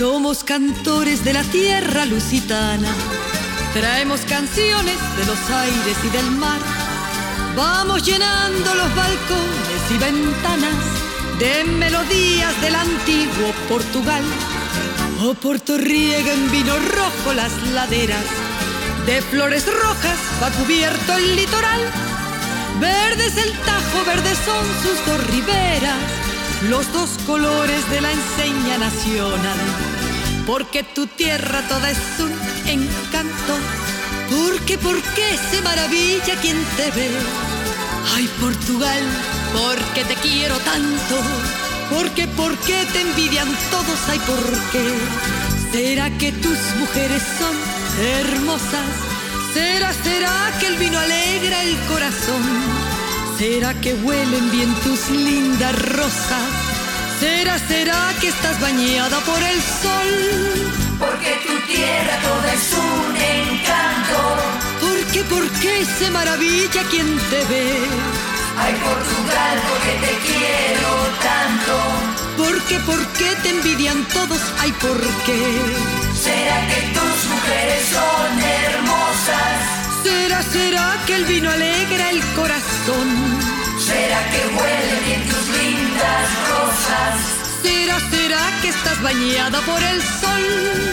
Somos cantores de la tierra lusitana, traemos canciones de los aires y del mar. Vamos llenando los balcones y ventanas de melodías del antiguo Portugal. Oporto riega en vino rojo las laderas, de flores rojas va cubierto el litoral. Verde es el Tajo, verdes son sus dos riberas, los dos colores de la enseña nacional. Porque tu tierra toda es un encanto, porque ¿por qué se maravilla quien te ve? Ay, Portugal, porque te quiero tanto, porque ¿por qué te envidian todos? Ay, ¿por qué? ¿Será que tus mujeres son hermosas? ¿Será que el vino alegra el corazón? ¿Será que huelen bien tus lindas rosas? ¿Será que estás bañada por el sol? Porque tu tierra toda es un encanto. ¿Por qué se maravilla quien te ve? Ay, Portugal, porque te quiero tanto. ¿Por qué te envidian todos? Ay, ¿por qué? ¿Será que tus mujeres son hermosas? ¿Será que el vino alegra el corazón? ¿Será que huelen bien tus lindas rosas? ¿Será que estás bañada por el sol?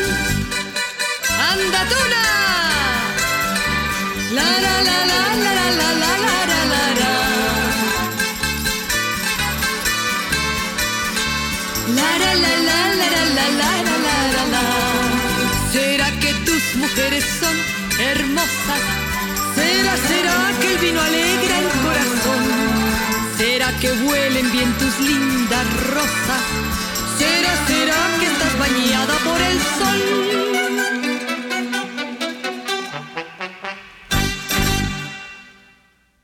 ¡Anda, Tuna! La la la la la la la la la la la. La la la la la la la la la. ¿Será que tus mujeres son hermosas? ¿Será que el vino alegra el corazón? ¿Será que huelen bien tus lindas rosas? ¿Será que estás bañada por el sol?